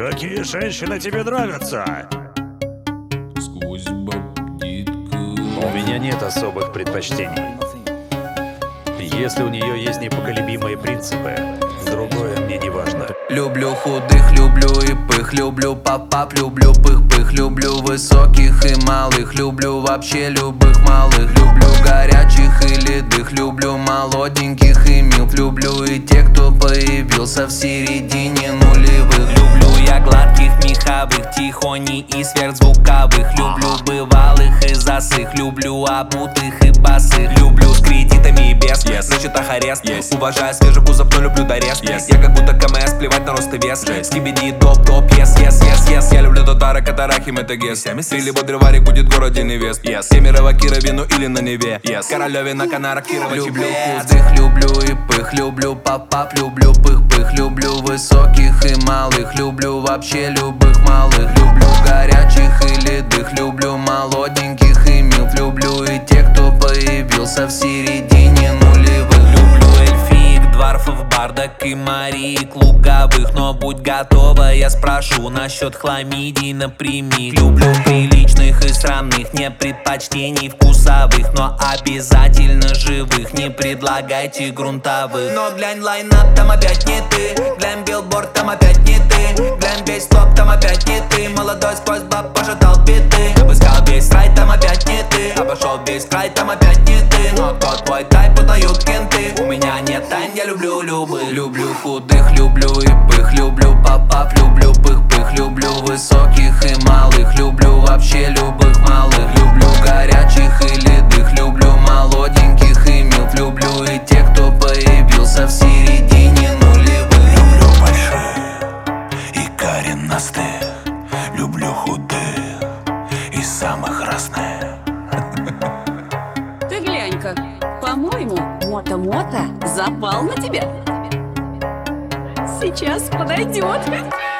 Какие женщины тебе нравятся? Сквозь бабдитка. У меня нет особых предпочтений. Если у нее есть непоколебимые принципы, другое мне не важно. Люблю худых, люблю и пых, люблю пап-пап, люблю пых-пых, люблю высоких и малых, люблю вообще любых малых, люблю горячих и ледых, люблю молоденьких и милф, люблю и тех, кто появился в середине нулевых. Люблю я гладких, меховых, тихоней и сверхзвуковых, люблю бывалых и засых, люблю обутых и босых, люблю с кредитами и без, значит арест, уважаю свежий кузов, но люблю дорест, я как будто КМС, плевать на рост и вес, скибиди, топ-топ, yes, я люблю татары, катарахи, метагес, или бодреварик будет в городе невест, Кемерово, Кировину или на Неве, Королеве на Канарах, Кирово, люблю худых, люблю и пых, люблю пап-пап, люблю пых-пых, люблю высоких и малых, люблю вообще любых малых, люблю горячих и ледых, люблю молоденьких и милф, люблю и тех, кто появился в середине нулевых. Люблю эльфиек, дварфов, бардак и мариек луговых, но будь готова, я спрошу насчет хламидий напрямик. Люблю приличных и срамных, не предпочтений вкусовых, но обязательно живых, не предлагайте грунтовых. Но глянь лайнап, там опять не ты, глянь билборд, там опять не ты, глянь весь топ, там опять не ты, молодой сквозь баб пожатал биты, обыскал весь рай, там опять не ты, обошел весь край, там опять не ты, но тот твой тайп узнают кенты, у меня нет тайн, я люблю любых. Люблю худых, люблю и пых, люблю пап-пап, люблю пых-пых, люблю высоких и малых, люблю вообще любых малых, люблю горячих и ледых, люблю молоденьких и милф, люблю и тех, кто появился в середине нулевых. Люблю больших и коренастых, люблю худых и самых разных. Ты глянь-ка, по-моему, Мото-Мото запал на тебя. Сейчас подойдет.